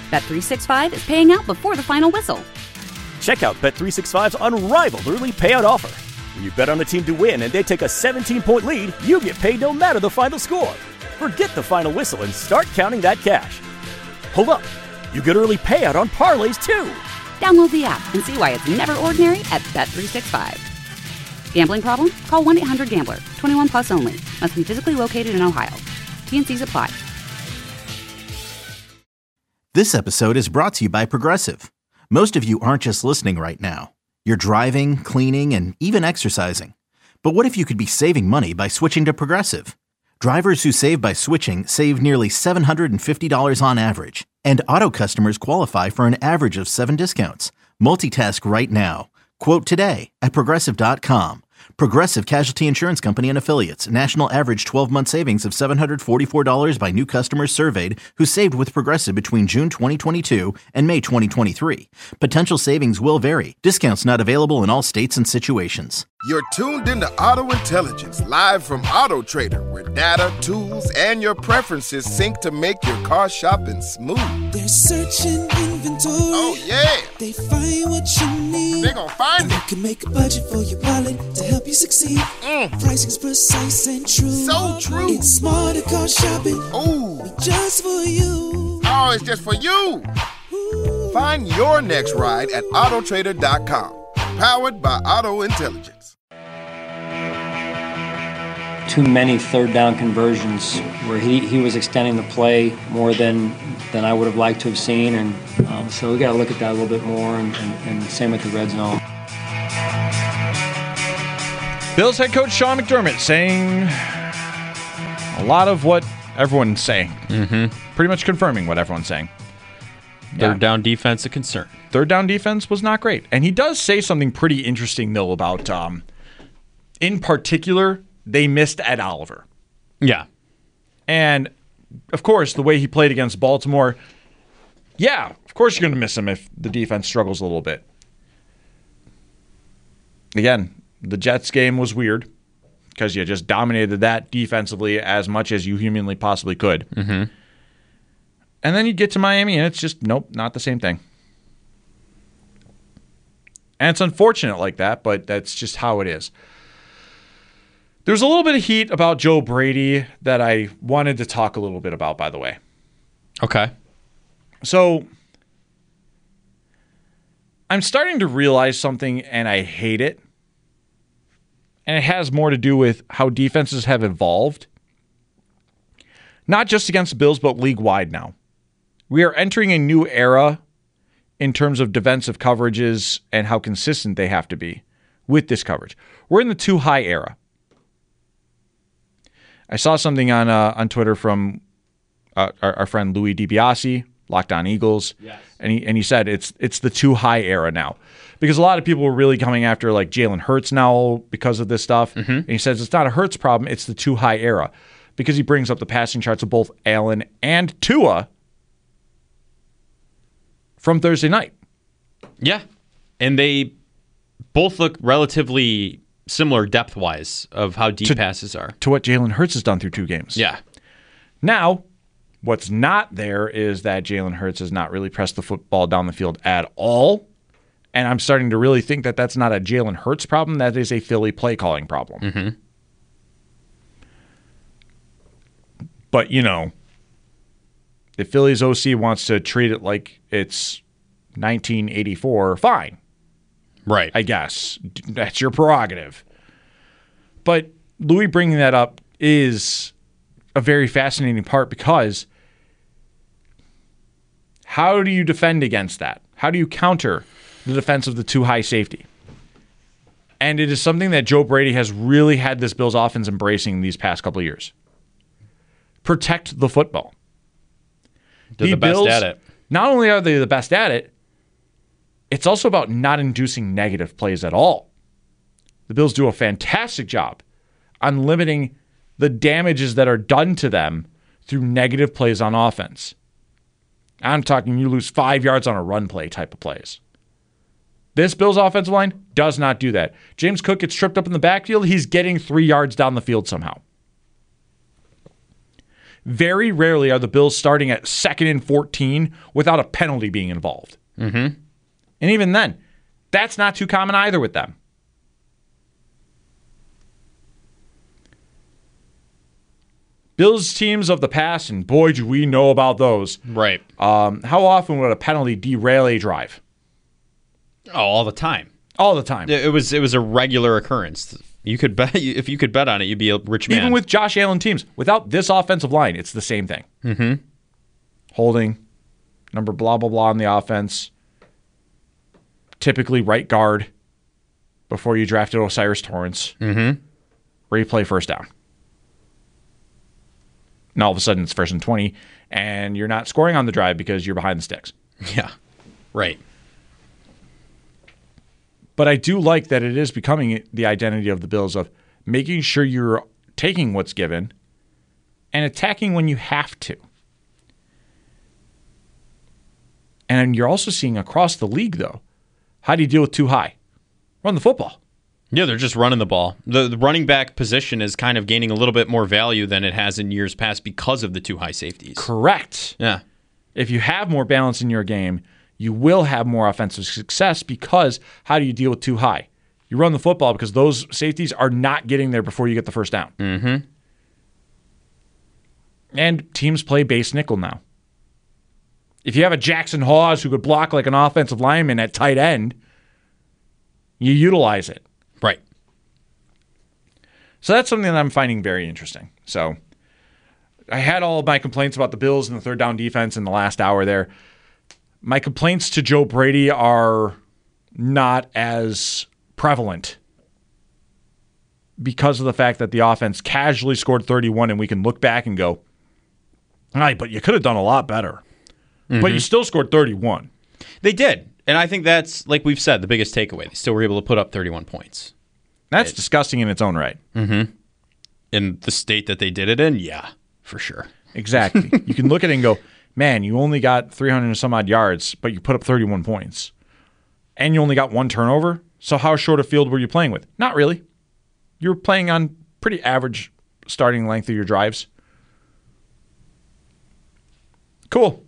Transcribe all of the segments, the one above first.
Bet365 is paying out before the final whistle. Check out Bet365's unrivaled early payout offer. When you bet on a team to win and they take a 17-point lead, you get paid no matter the final score. Forget the final whistle and start counting that cash. Hold up. You get early payout on parlays, too. Download the app and see why it's never ordinary at Bet365. Gambling problem? Call 1-800-GAMBLER. 21 plus only. Must be physically located in Ohio. T&Cs apply. This episode is brought to you by Progressive. Most of you aren't just listening right now. You're driving, cleaning, and even exercising. But what if you could be saving money by switching to Progressive? Drivers who save by switching save nearly $750 on average. And auto customers qualify for an average of 7 discounts. Multitask right now. Quote today at Progressive.com. Progressive Casualty Insurance Company and Affiliates. National average 12-month savings of $744 by new customers surveyed who saved with Progressive between June 2022 and May 2023. Potential savings will vary. Discounts not available in all states and situations. You're tuned into Auto Intelligence, live from Auto Trader, where data, tools, and your preferences sync to make your car shopping smooth. They're searching inventory. Oh, yeah. They find what you need. They're gonna find it. You can make a budget for your wallet to help you succeed. Pricing's precise and true. So true. It's smarter car shopping. Ooh. Just for you. Oh, it's just for you. Ooh. Find your next ride at Autotrader.com. Powered by Auto Intelligence. Too many third down conversions where he was extending the play more than I would have liked to have seen, and so we got to look at that a little bit more, and same with the red zone. Bills head coach Sean McDermott saying a lot of what everyone's saying. Pretty much confirming what everyone's saying. Third down defense a concern. Third down defense was not great. And he does say something pretty interesting, though, about, in particular, they missed Ed Oliver. Yeah. And, of course, the way he played against Baltimore, yeah, of course you're going to miss him if the defense struggles a little bit. Again, the Jets game was weird because you just dominated that defensively as much as you humanly possibly could. And then you get to Miami, and it's just, nope, not the same thing. And it's unfortunate like that, but that's just how it is. There's a little bit of heat about Joe Brady that I wanted to talk a little bit about, by the way. Okay. So, I'm starting to realize something, and I hate it. And it has more to do with how defenses have evolved. Not just against the Bills, but league-wide now. We are entering a new era in terms of defensive coverages and how consistent they have to be with this coverage. We're in the too high era. I saw something on Twitter from our friend Louis DiBiase, Locked On Eagles, yes. and he said it's the too high era now, because a lot of people were really coming after like Jalen Hurts now because of this stuff, and he says it's not a Hurts problem, it's the too high era, because he brings up the passing charts of both Allen and Tua from Thursday night. Yeah, and they both look relatively similar depth-wise of how deep passes are. To what Jalen Hurts has done through 2 games. Yeah. Now, what's not there is that Jalen Hurts has not really pressed the football down the field at all. And I'm starting to really think that that's not a Jalen Hurts problem. That is a Philly play calling problem. But, you know, if Philly's OC wants to treat it like it's 1984, fine. Right. I guess. That's your prerogative. But Louis bringing that up is a very fascinating part, because how do you defend against that? How do you counter the defense of the too high safety? And it is something that Joe Brady has really had this Bills offense embracing these past couple of years. Protect the football. They're the best at it. Not only are they the best at it, it's also about not inducing negative plays at all. The Bills do a fantastic job on limiting the damages that are done to them through negative plays on offense. I'm talking you lose 5 yards on a run play type of plays. This Bills offensive line does not do that. James Cook gets tripped up in the backfield. He's getting 3 yards down the field somehow. Very rarely are the Bills starting at 2nd and 14 without a penalty being involved. Mm-hmm. And even then, that's not too common either with them. Bills teams of the past, and boy, do we know about those. Right. How often would a penalty derail a drive? Oh, all the time. All the time. It was a regular occurrence. You could bet if you could bet on it, you'd be a rich man. Even with Josh Allen teams, without this offensive line, it's the same thing. Mm-hmm. Holding, number blah blah blah on the offense. Typically right guard. Before you drafted Osiris Torrance, replay first down. And all of a sudden it's 1st and 20, and you're not scoring on the drive because you're behind the sticks. Yeah, right. But I do like that it is becoming the identity of the Bills of making sure you're taking what's given and attacking when you have to. And you're also seeing across the league, though, how do you deal with too high? Run the football. Yeah, they're just running the ball. The running back position is kind of gaining a little bit more value than it has in years past because of the too high safeties. Correct. Yeah. If you have more balance in your game, you will have more offensive success because how do you deal with too high? You run the football because those safeties are not getting there before you get the first down. Mm-hmm. And teams play base nickel now. If you have a Jackson Hawes who could block like an offensive lineman at tight end, you utilize it. Right. So that's something that I'm finding very interesting. So I had all of my complaints about the Bills and the third down defense in the last hour there. My complaints to Joe Brady are not as prevalent because of the fact that the offense casually scored 31 and we can look back and go, all right, but you could have done a lot better. Mm-hmm. But you still scored 31. They did. And I think that's, like we've said, the biggest takeaway. They still were able to put up 31 points. That's disgusting in its own right. Mm-hmm. In the state that they did it in, yeah, for sure. Exactly. You can look at it and go, man, you only got 300 and some odd yards, but you put up 31 points. And you only got one turnover? So how short a field were you playing with? Not really. You were playing on pretty average starting length of your drives. Cool.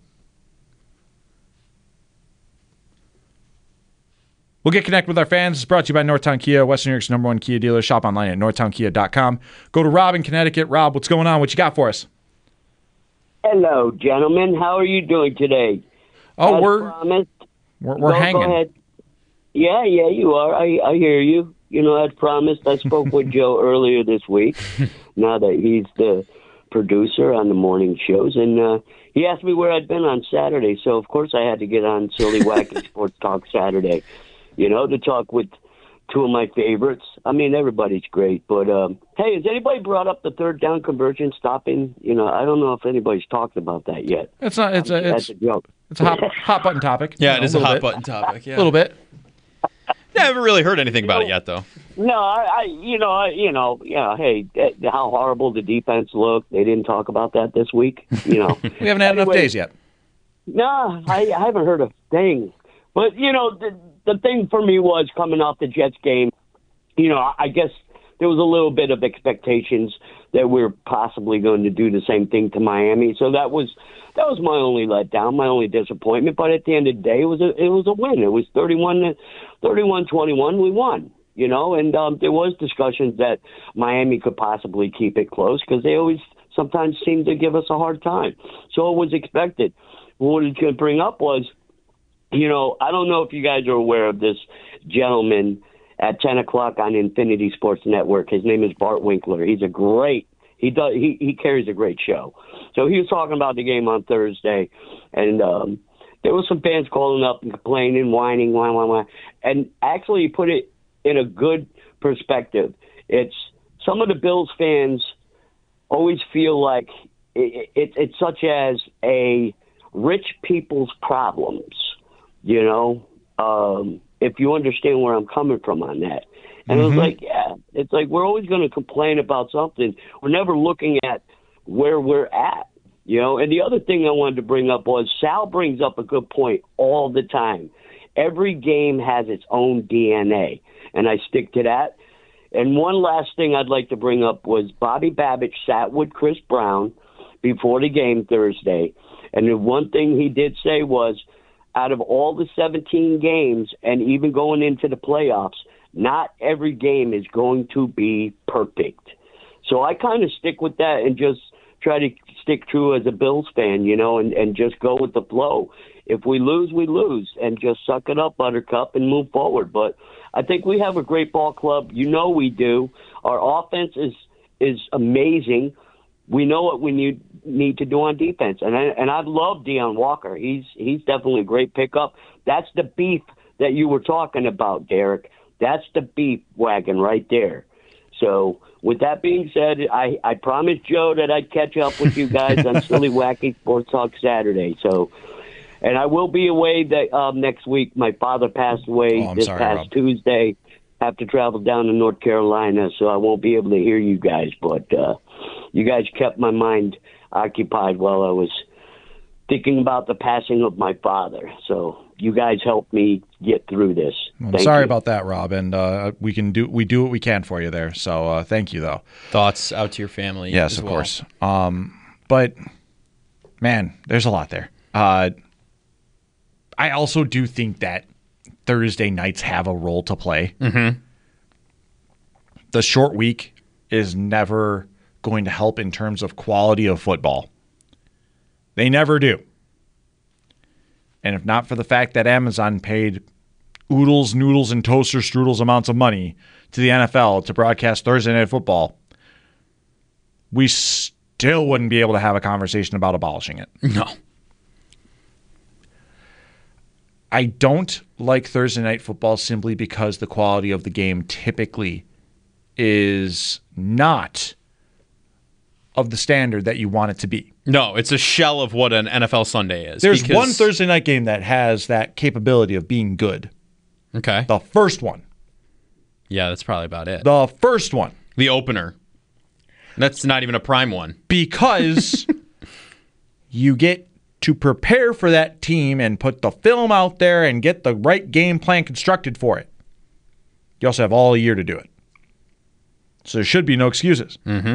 We'll get connected with our fans. It's brought to you by Northtown Kia, Western New York's #1 Kia dealer. Shop online at northtownkia.com. Go to Rob in Connecticut. Rob, what's going on? What you got for us? Hello, gentlemen. How are you doing today? Oh, As we're promised, hanging. Go ahead. Yeah, you are. I hear you. You know, as promised, I spoke with Joe earlier this week, now that he's the producer on the morning shows, and he asked me where I'd been on Saturday, so of course I had to get on Silly Wacky Sports Talk Saturday, you know, to talk with two of my favorites. I mean, everybody's great, but hey, has anybody brought up the third down conversion stopping? You know, I don't know if anybody's talked about that yet. It's not. It's a joke. It's a hot button topic. Yeah, it is a hot button topic. Yeah, a little bit. Yeah, I haven't really heard anything about it yet, though. No, hey, how horrible the defense looked. They didn't talk about that this week. You know, we haven't had enough days yet. No, I haven't heard a thing. But you know, the thing for me was coming off the Jets game. You know, I guess there was a little bit of expectations that we're possibly going to do the same thing to Miami. So that was my only letdown, my only disappointment. But at the end of the day, it was a win. It was 31-21. We won, you know, and there was discussions that Miami could possibly keep it close because they always sometimes seem to give us a hard time. So it was expected. What I was going to bring up was, you know, I don't know if you guys are aware of this gentleman at 10 o'clock on Infinity Sports Network. His name is Bart Winkler. He's he carries a great show. So he was talking about the game on Thursday, and there was some fans calling up and complaining, whining. And actually he put it in a good perspective. It's some of the Bills fans always feel like it's such as a rich people's problems, you know, if you understand where I'm coming from on that. And it was like, yeah, it's like we're always going to complain about something. We're never looking at where we're at, you know. And the other thing I wanted to bring up was Sal brings up a good point all the time. Every game has its own DNA, and I stick to that. And one last thing I'd like to bring up was Bobby Babbitt sat with Chris Brown before the game Thursday. And the one thing he did say was, out of all the 17 games and even going into the playoffs, not every game is going to be perfect. So I kind of stick with that and just try to stick true as a Bills fan, and just go with the flow. If we lose, we lose, and just suck it up, Buttercup, and move forward. But I think we have a great ball club. We do. Our offense is amazing. We know what we need to do on defense. And I love Deion Walker. He's definitely a great pickup. That's the beef that you were talking about, Derek. That's the beef wagon right there. So with that being said, I promised Joe that I'd catch up with you guys on Silly Wacky Sports Talk Saturday. So, and I will be away next week. My father passed away past Tuesday. Have to travel down to North Carolina, so I won't be able to hear you guys. But you guys kept my mind occupied while I was thinking about the passing of my father. So you guys helped me get through this. I'm sorry about that, Rob, and we do what we can for you there. So thank you, though. Thoughts out to your family. Yes, of course. But man, there's a lot there. I also do think that Thursday nights have a role to play. Mm-hmm. The short week is never going to help in terms of quality of football. They never do. And if not for the fact that Amazon paid oodles, noodles, and toaster strudels amounts of money to the NFL to broadcast Thursday Night Football, we still wouldn't be able to have a conversation about abolishing it. No. I don't like Thursday Night Football simply because the quality of the game typically is not of the standard that you want it to be. No, it's a shell of what an NFL Sunday is. There's one Thursday night game that has that capability of being good. Okay. The first one. Yeah, that's probably about it. The first one. The opener. That's not even a prime one. Because you get to prepare for that team and put the film out there and get the right game plan constructed for it. You also have all year to do it. So there should be no excuses. Mm-hmm.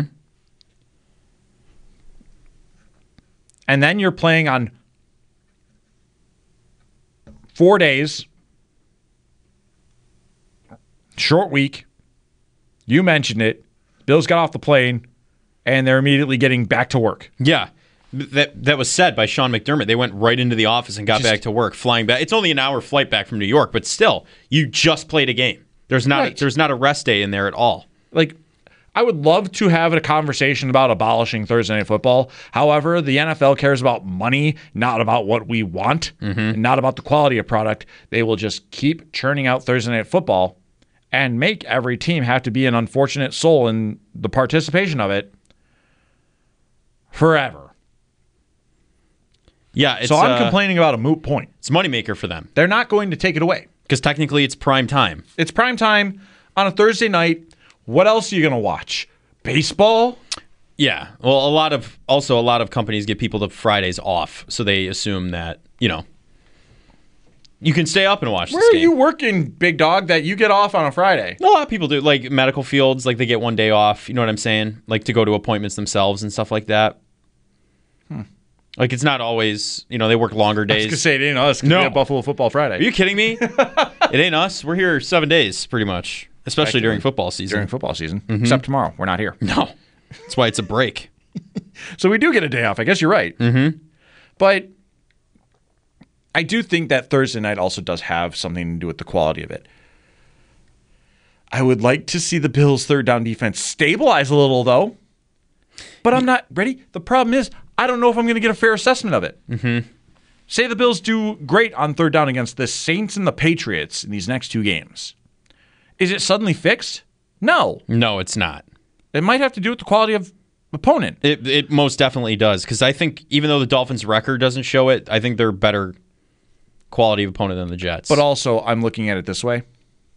And then you're playing on 4 days. Short week. You mentioned it. Bills got off the plane, and they're immediately getting back to work. Yeah. That was said by Sean McDermott. They went right into the office and got back to work, flying back. It's only an hour flight back from New York, but still, you just played a game. There's not a rest day in there at all. Like, I would love to have a conversation about abolishing Thursday Night Football. However, the NFL cares about money, not about what we want, and not about the quality of product. They will just keep churning out Thursday Night Football and make every team have to be an unfortunate soul in the participation of it forever. Yeah, so I'm complaining about a moot point. It's a moneymaker for them. They're not going to take it away. Because technically it's prime time. It's prime time on a Thursday night. What else are you going to watch? Baseball? Yeah. Well, a lot of companies get people the Fridays off, so they assume that, you can stay up and watch this game. Where are you working, big dog, that you get off on a Friday? A lot of people do. Like medical fields, like they get one day off. You know what I'm saying? Like to go to appointments themselves and stuff like that. Like it's not always, they work longer days. I was going to say, it ain't us. No. Be a Buffalo Football Friday. Are you kidding me? It ain't us. We're here 7 days, pretty much. Especially during football season. During football season. Mm-hmm. Except tomorrow. We're not here. No. That's why it's a break. So we do get a day off. I guess you're right. Mm-hmm. But I do think that Thursday night also does have something to do with the quality of it. I would like to see the Bills' third down defense stabilize a little, though. But I'm not ready. The problem is, I don't know if I'm going to get a fair assessment of it. Mm-hmm. Say the Bills do great on third down against the Saints and the Patriots in these next two games. Is it suddenly fixed? No. No, it's not. It might have to do with the quality of opponent. It most definitely does. Because I think even though the Dolphins' record doesn't show it, I think they're better quality of opponent than the Jets. But also, I'm looking at it this way.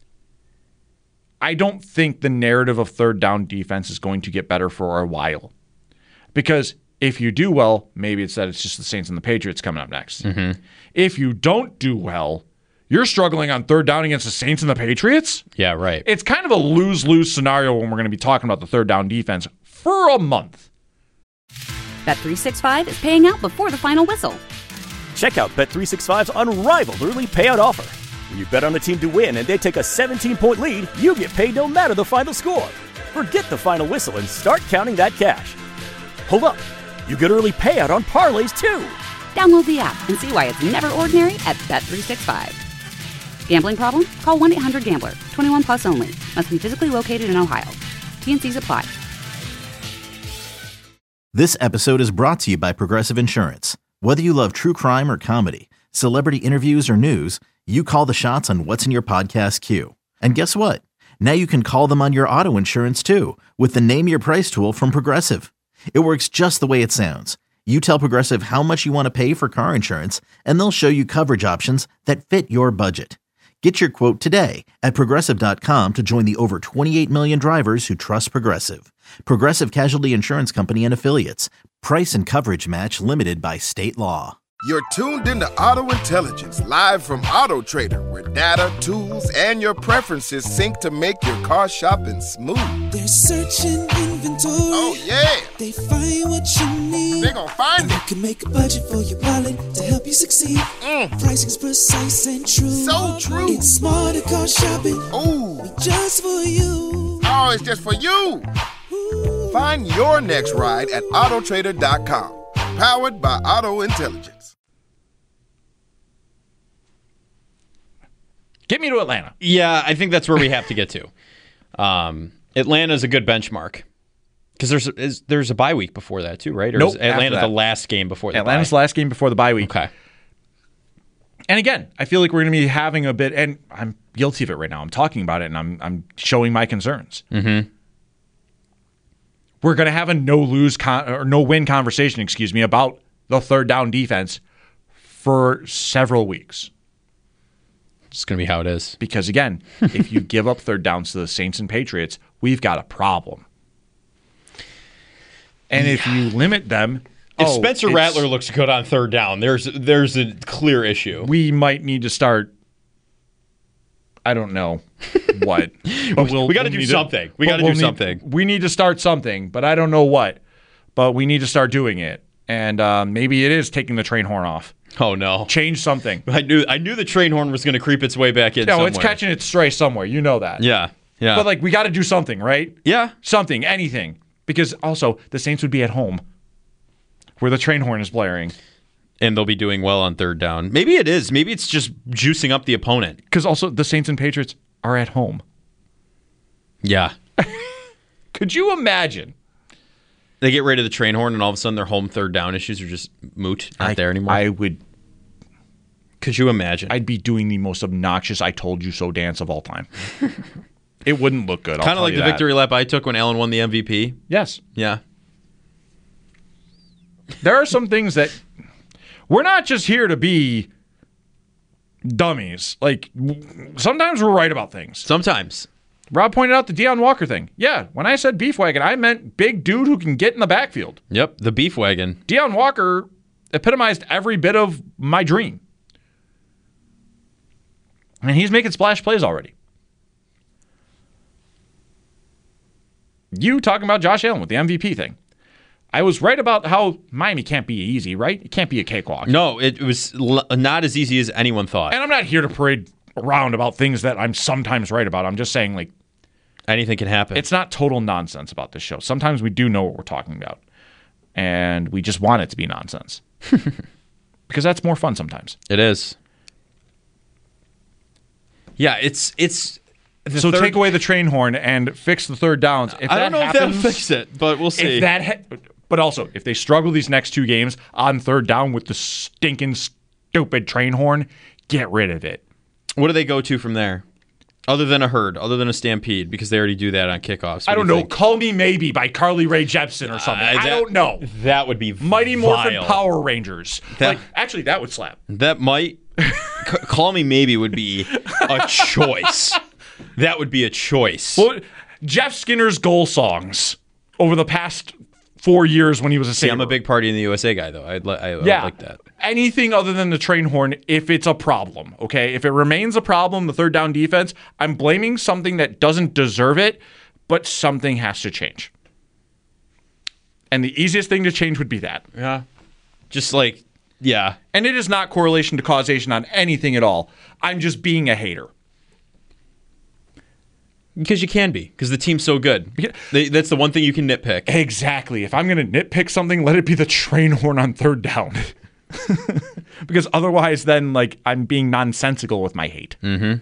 I don't think the narrative of third down defense is going to get better for a while. Because if you do well, maybe it's that it's just the Saints and the Patriots coming up next. Mm-hmm. If you don't do well, you're struggling on third down against the Saints and the Patriots? Yeah, right. It's kind of a lose-lose scenario when we're going to be talking about the third down defense for a month. Bet365 is paying out before the final whistle. Check out Bet365's unrivaled early payout offer. When you bet on a team to win and they take a 17-point lead, you get paid no matter the final score. Forget the final whistle and start counting that cash. Hold up. You get early payout on parlays, too. Download the app and see why it's never ordinary at Bet365. Gambling problem? Call 1-800-GAMBLER. 21 plus only. Must be physically located in Ohio. T&Cs apply. This episode is brought to you by Progressive Insurance. Whether you love true crime or comedy, celebrity interviews or news, you call the shots on what's in your podcast queue. And guess what? Now you can call them on your auto insurance too with the Name Your Price tool from Progressive. It works just the way it sounds. You tell Progressive how much you want to pay for car insurance, and they'll show you coverage options that fit your budget. Get your quote today at Progressive.com to join the over 28 million drivers who trust Progressive. Progressive Casualty Insurance Company and Affiliates. Price and coverage match limited by state law. You're tuned into Auto Intelligence, live from Auto Trader, where data, tools, and your preferences sync to make your car shopping smooth. They're searching inventory. Oh, yeah. They find what you need. They're gonna find and it. You can make a budget for your wallet to help you succeed. Pricing's precise and true. So true. It's smarter car shopping. Ooh. Just for you. Oh, it's just for you. Ooh. Find your next ride at autotrader.com. Powered by Auto Intelligence. Get me to Atlanta. Yeah, I think that's where we have to get to. Atlanta is a good benchmark because there's a bye week before that too, right? Or nope, is Atlanta the last game before the Atlanta's bye? last game before the bye week. Okay. And again, I feel like we're going to be having a bit, and I'm guilty of it right now. I'm talking about it, and I'm showing my concerns. Mm-hmm. We're going to have a no-win conversation, about the third down defense for several weeks. It's going to be how it is. Because, again, if you give up third downs to the Saints and Patriots, we've got a problem. And if you limit them... If Spencer Rattler looks good on third down, there's a clear issue. We might need to start... I don't know what. But we got to do something. We got to do something. We need to start something, but I don't know what. But we need to start doing it. And maybe it is taking the train horn off. Oh, no. Change something. I knew the train horn was going to creep its way back in somewhere. It's catching its stray somewhere. You know that. Yeah. But, we got to do something, right? Yeah. Something, anything. Because, also, the Saints would be at home where the train horn is blaring. And they'll be doing well on third down. Maybe it is. Maybe it's just juicing up the opponent. Because, also, the Saints and Patriots are at home. Yeah. Could you imagine? They get rid of the train horn, and all of a sudden their home third down issues are just moot, not there anymore. I would. Could you imagine? I'd be doing the most obnoxious "I told you so" dance of all time. It wouldn't look good. Kind of like the victory lap I took when Allen won the MVP. Yes. Yeah. There are some things that we're not just here to be dummies. Sometimes we're right about things. Sometimes. Rob pointed out the Deion Walker thing. Yeah, when I said beef wagon, I meant big dude who can get in the backfield. Yep, the beef wagon. Deion Walker epitomized every bit of my dream. And he's making splash plays already. You talking about Josh Allen with the MVP thing. I was right about how Miami can't be easy, right? It can't be a cakewalk. No, it was not as easy as anyone thought. And I'm not here to parade around about things that I'm sometimes right about. I'm just saying, anything can happen. It's not total nonsense about this show. Sometimes we do know what we're talking about. And we just want it to be nonsense. Because that's more fun sometimes. It is. Yeah, it's so take away the train horn and fix the third downs. If I don't know if that'll fix it, but we'll see. But also, if they struggle these next two games on third down with the stinking, stupid train horn, get rid of it. What do they go to from there? Other than a herd, other than a stampede, because they already do that on kickoffs. I don't know. Call Me Maybe by Carly Rae Jepsen or something. I don't know. That would be Mighty Morphin vile. Power Rangers. Actually, that would slap. That might. Call Me Maybe would be a choice. That would be a choice. Well, Jeff Skinner's goal songs over the past 4 years when he was a Sabre. I'm a big Party in the USA guy, though. I like that. Anything other than the train horn, if it's a problem, okay? If it remains a problem, the third down defense, I'm blaming something that doesn't deserve it, but something has to change. And the easiest thing to change would be that. Yeah. Just like, yeah. And it is not correlation to causation on anything at all. I'm just being a hater. Because you can be. Because the team's so good. That's the one thing you can nitpick. Exactly. If I'm going to nitpick something, let it be the train horn on third down. Because otherwise, then, like, I'm being nonsensical with my hate. Mm-hmm.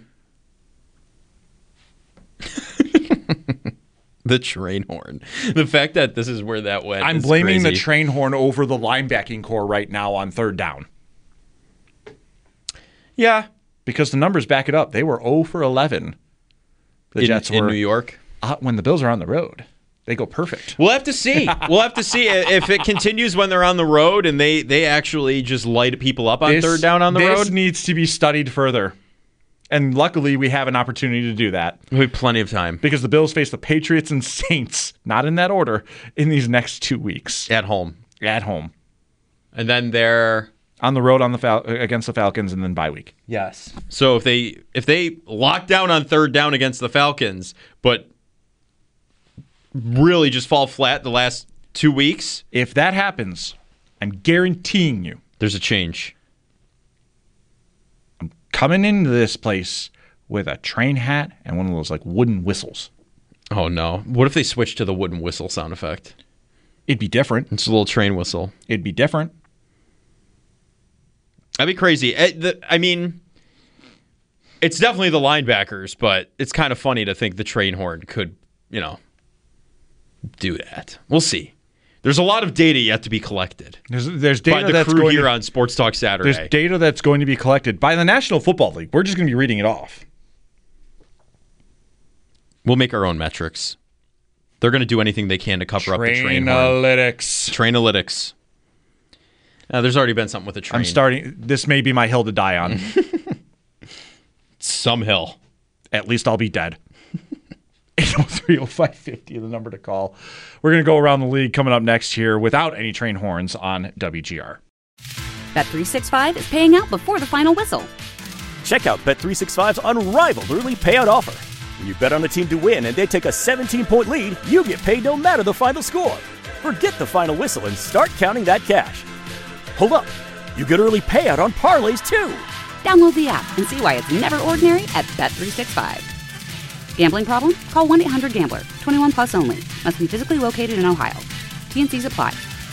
The train horn. The fact that this is where that went. I'm blaming the train horn over the linebacking core right now on third down. Yeah. Because the numbers back it up. They were 0 for 11. The Jets were in New York. When the Bills are on the road, they go perfect. We'll have to see. We'll have to see if it continues when they're on the road and they actually just light people up on third down on the road. This needs to be studied further. And luckily, we have an opportunity to do that. We have plenty of time. Because the Bills face the Patriots and Saints, not in that order, in these next 2 weeks. At home. At home. And then they're on the road against the Falcons and then bye week. Yes. So if they lock down on third down against the Falcons, but really just fall flat the last 2 weeks. If that happens, I'm guaranteeing you. There's a change. I'm coming into this place with a train hat and one of those like wooden whistles. Oh, no. What if they switch to the wooden whistle sound effect? It'd be different. It's a little train whistle. It'd be different. That'd be crazy. I mean, it's definitely the linebackers, but it's kind of funny to think the train horn could, do that. We'll see. There's a lot of data yet to be collected. There's data by the that's crew going here on Sports Talk Saturday. There's data that's going to be collected by the National Football League. We're just going to be reading it off. We'll make our own metrics. They're going to do anything they can to cover up the train horn. Trainalytics. There's already been something with the train. This may be my hill to die on. Some hill. At least I'll be dead. 803-0550 is the number to call. We're going to go around the league coming up next here without any train horns on WGR. Bet365 is paying out before the final whistle. Check out Bet365's unrivaled early payout offer. When you bet on a team to win and they take a 17-point lead, you get paid no matter the final score. Forget the final whistle and start counting that cash. Hold up. You get early payout on parlays, too. Download the app and see why it's never ordinary at Bet365. Gambling problem? Call 1-800-GAMBLER. 21 plus only. Must be physically located in Ohio. T&Cs apply.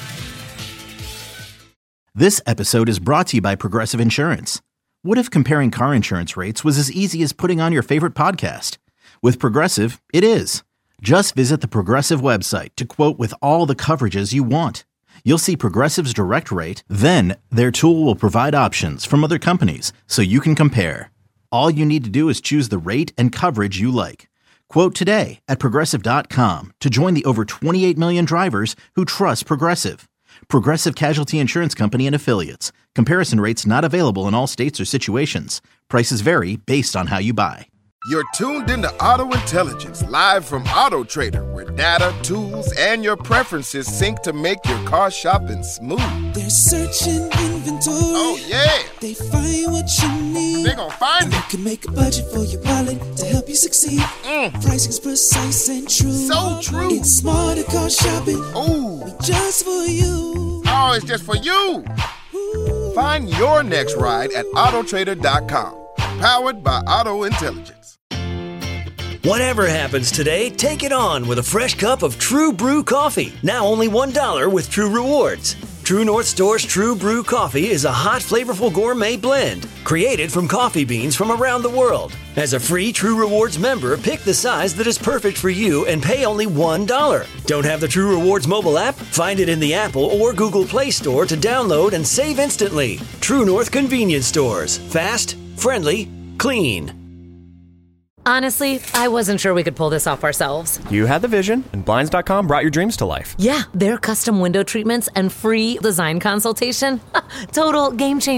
This episode is brought to you by Progressive Insurance. What if comparing car insurance rates was as easy as putting on your favorite podcast? With Progressive, it is. Just visit the Progressive website to quote with all the coverages you want. You'll see Progressive's direct rate, then their tool will provide options from other companies so you can compare. All you need to do is choose the rate and coverage you like. Quote today at Progressive.com to join the over 28 million drivers who trust Progressive. Progressive Casualty Insurance Company and Affiliates. Comparison rates not available in all states or situations. Prices vary based on how you buy. You're tuned into Auto Intelligence, live from Auto Trader, where data, tools, and your preferences sync to make your car shopping smooth. They're searching inventory. Oh, yeah. They find what you need. They're gonna find it. You can make a budget for your wallet to help you succeed. Pricing's precise and true. So true. It's smarter car shopping. Ooh. Just for you. Oh, it's just for you. Ooh. Find your next ride at Autotrader.com. Powered by Auto Intelligence. Whatever happens today, take it on with a fresh cup of True Brew coffee. Now only $1 with True Rewards. True North Store's True Brew coffee is a hot, flavorful gourmet blend created from coffee beans from around the world. As a free True Rewards member, pick the size that is perfect for you and pay only $1. Don't have the True Rewards mobile app? Find it in the Apple or Google Play Store to download and save instantly. True North Convenience Stores. Fast, friendly, clean. Honestly, I wasn't sure we could pull this off ourselves. You had the vision, and Blinds.com brought your dreams to life. Yeah, their custom window treatments and free design consultation. Total game changer.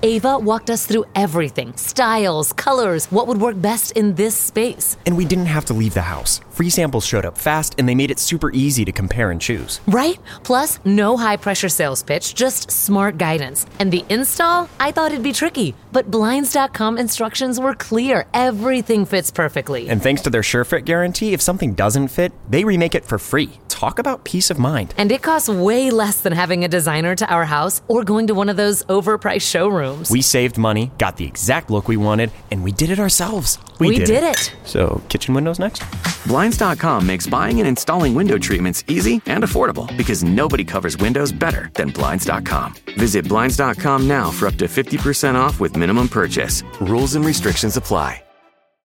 Ava walked us through everything, styles, colors, what would work best in this space. And we didn't have to leave the house. Free samples showed up fast, and they made it super easy to compare and choose. Right? Plus, no high-pressure sales pitch, just smart guidance. And the install? I thought it'd be tricky, but Blinds.com instructions were clear. Everything fits perfectly. And thanks to their SureFit guarantee, if something doesn't fit, they remake it for free. Talk about peace of mind. And it costs way less than having a designer to our house or going to one of those overpriced showrooms. We saved money, got the exact look we wanted, and we did it ourselves. We did it. So, kitchen windows next? Blinds.com makes buying and installing window treatments easy and affordable because nobody covers windows better than Blinds.com. Visit Blinds.com now for up to 50% off with minimum purchase. Rules and restrictions apply.